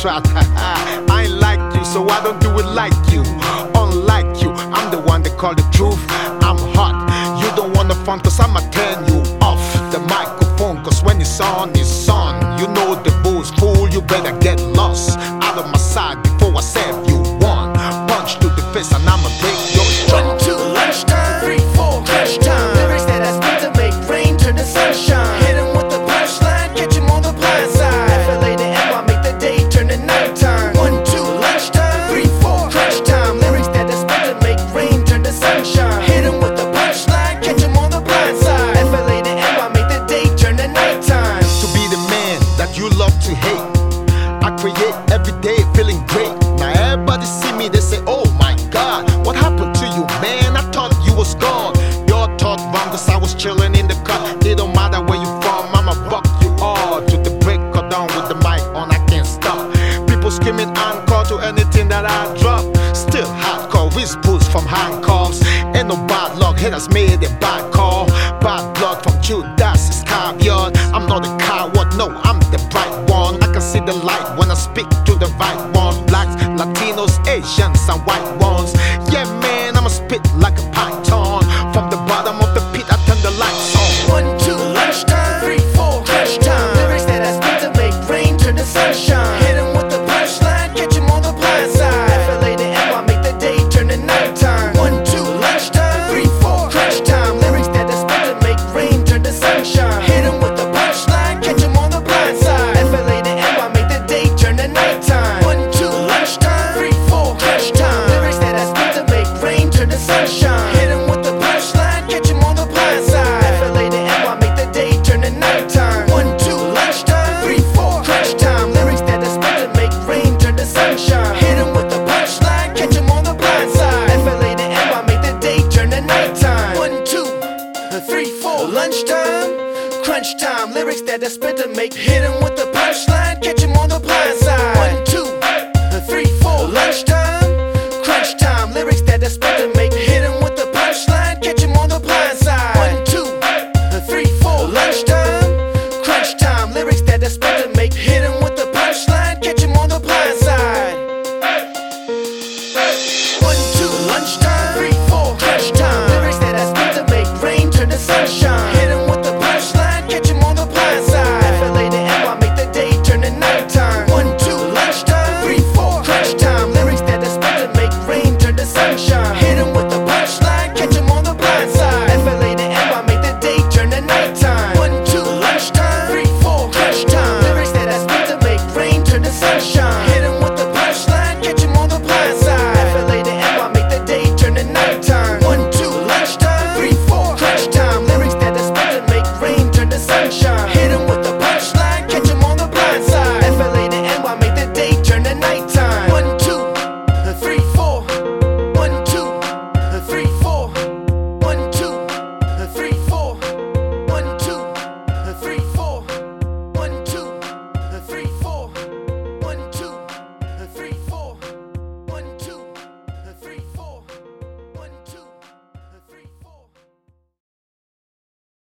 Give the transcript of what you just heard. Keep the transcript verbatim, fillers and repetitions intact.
track. I ain't like you, so I don't do it like you. Unlike you, I'm the one that call the truth. I'm hot, you don't wanna fun, cause I'ma turn you off the microphone, cause when it's on, it's on. You know the rules, fool, you better get lost out of my side before I serve you one punch to the face and I'ma break your jaw. One, two, lunchtime, three, four, crunch time. Lyrics that I spit to make rain turn to sunshine. Hit 'em with the punchline, catch 'em on the blind side. F L A to M Y, make the day turn to nighttime. One, two, lunchtime, three, four, crunch time. Lyrics that I spit to make rain turn to sunshine. Hit 'em with the punchline, catch 'em on the blind side. F L A to M Y, make the day turn to nighttime. To be the man that you love to hate, I create every day feeling great. Now everybody see me, they say, oh my God, what happened to you, man? I thought you was gone. Your thought wrong, cause I was chilling in the car. It don't matter where you from, I'ma buck you all to the break or down with the mic on, I can't stop. People screaming encore to anything that I drop. Still hardcore, whispers from handcuffs. Ain't no bad luck, haters made a bad call. Bad blood from Judas Iscariot. I'm not a coward, no, I'm the bright one. I can see the light when I speak to the right one. Blacks, Latinos, Asians and white ones. Yeah man, I'ma spit like a python. From the bottom of the pit I turn the lights on. One, two, lunchtime, three, four, crunch time. Lyrics that I spit to make rain turn to sunshine. Hit 'em with the punchline, catch 'em on the blind side. F L A to M Y, make the day turn to nighttime. One, two, lunchtime, three, four, crunch time. Lyrics that I spit to make rain turn to sunshine. Hit 'em with the punchline, catch 'em on the blind side. F L A to M Y, make the day turn to nighttime. One, two, lunchtime, three, four, crunch time. Lyrics that I spit to make rain turn to sunshine. Hit 'em with the punchline, catch 'em on the blind side. F L A to M Y, make the day turn to nighttime. One, two, lunchtime, three, four, crunch time. Lyrics that I spit to make rain turn to sunshine. Hit 'em with the punchline, catch 'em on the blind side. F L A to M Y, make the day turn to nighttime. One, two, three, four, lunchtime, crunch time. Lyrics that I spit to make. Hit 'em with the punchline, catch